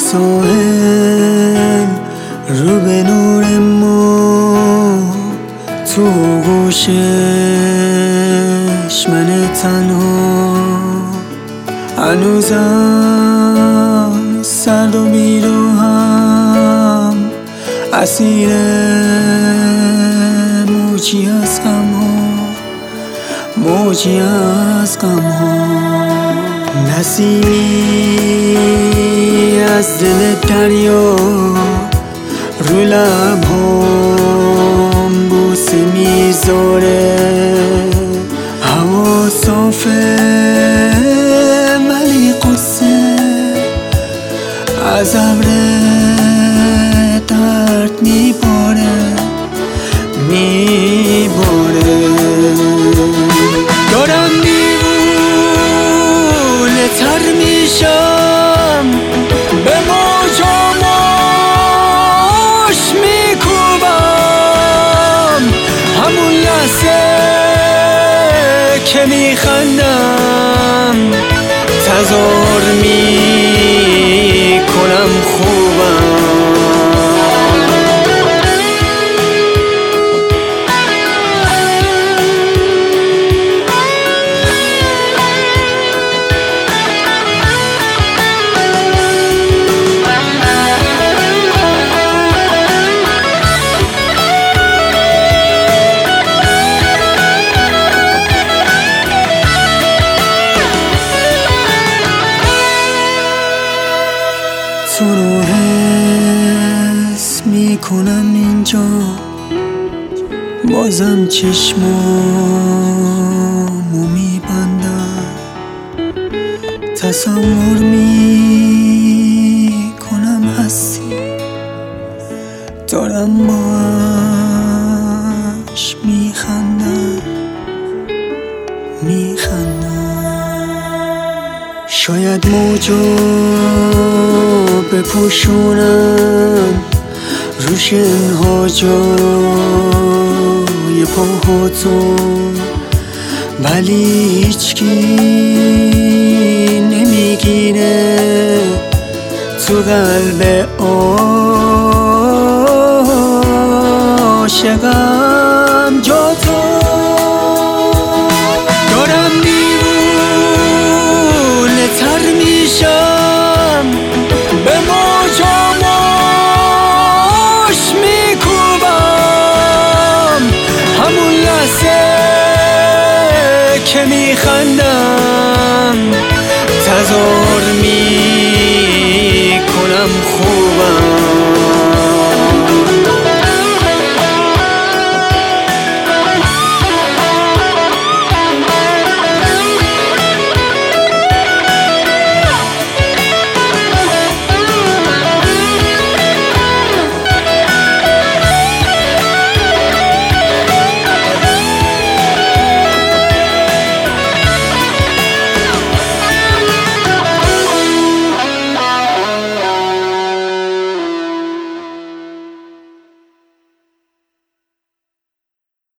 ساحل رو به نور ما، تو گوشش من تنها، هنوزم سرد و بیروهم، اسیر موجی از غم ها، موجی از غم ها. نسیمی از دل دریا رو لبهام بوسه میذاره، هوا صافه ولی قصه از ابر درد میباره، میباره. دارم دیوونه تر میشم، به موجاماش میکوبم، همون لحظه که میخندم تظاهر میکنم خوبم. تو رو حس میکنم اینجا، بازم چشمامو میبندم، تصور میکنم هستی، دارم باش میخندم، شاید موجا بپوشونم روشنها جای پاهاتو، ولی هیچکی نمیگیره تو قلب عاشقم جا تو. دارم دیوونه تر میشم، به موجاماش میکوبم، همون لحظه که میخندم